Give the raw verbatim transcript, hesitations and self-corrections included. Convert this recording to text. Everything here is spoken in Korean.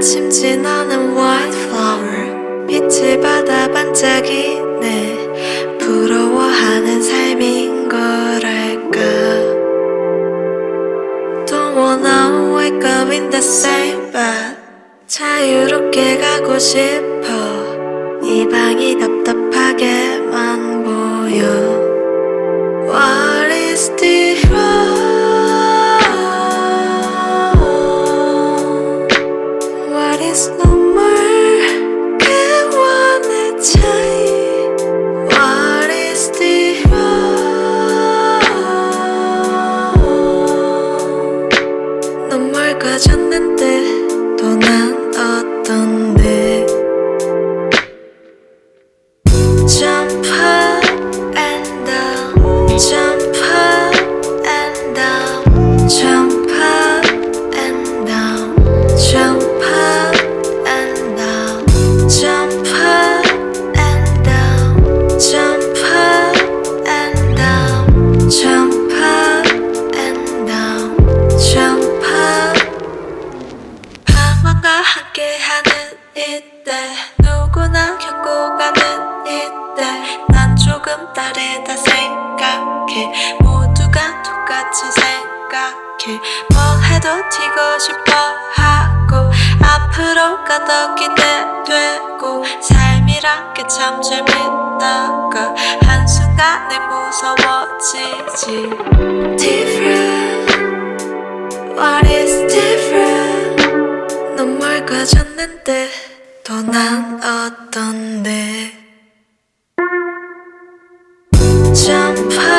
아침 지나는 white flower 빛을 받아 반짝이네. 부러워하는 삶인 거랄까. Don't wanna wake up in the same bed. 자유롭게 가고 싶어. 이 방이 답답하게만 보여. What is different? What is normal? 그와의 차이. What is different? 넌 뭘 가졌는데 또 난 어떤데. Jump up and down, jump up and down, jump up and down, jump up and down, jump up and down, jump up and down, jump up and down, jump up. 방황과 함께하는 이때, 누구나 겪고 가는 이때, 난 조금 다르다 생각해. 모두가 똑같이 생각해. 뭐 해도 튀고 싶어 하고, 앞으로가 더 기대되고, 삶이란 게 참 재밌다가 한순간에 무서워지지. Different, what is different? 넌 뭘 가졌는데 또 난 어떤데. Jump up